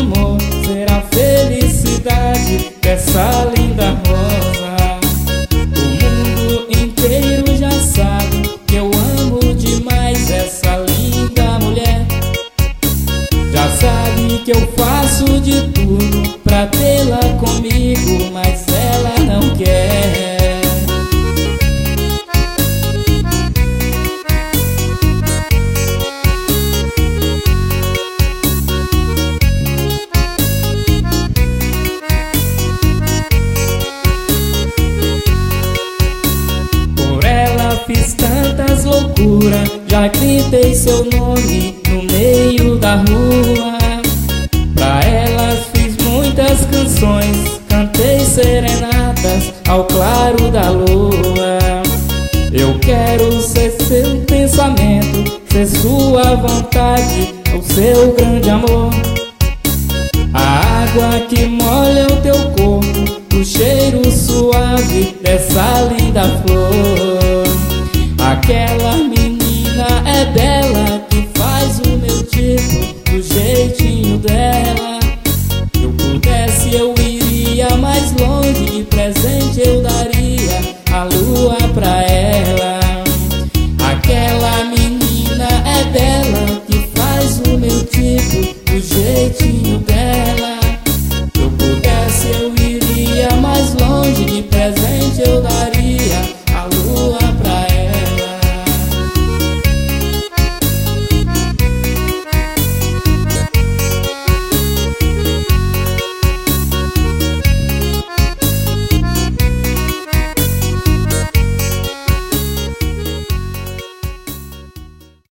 amor será a felicidade dessa linda rosa. O mundo inteiro já sabe que eu amo demais essa linda mulher. Já sabe que eu faço de tudo pra tê-la comigo, mas ela não quer. Fiz tantas loucuras, já gritei seu nome no meio da rua. Pra elas fiz muitas canções, cantei serenatas ao claro da lua. Eu quero ser seu pensamento, ser sua vontade, o seu grande amor. A água que molha o teu corpo, o cheiro suave dessa linda flor. Aquela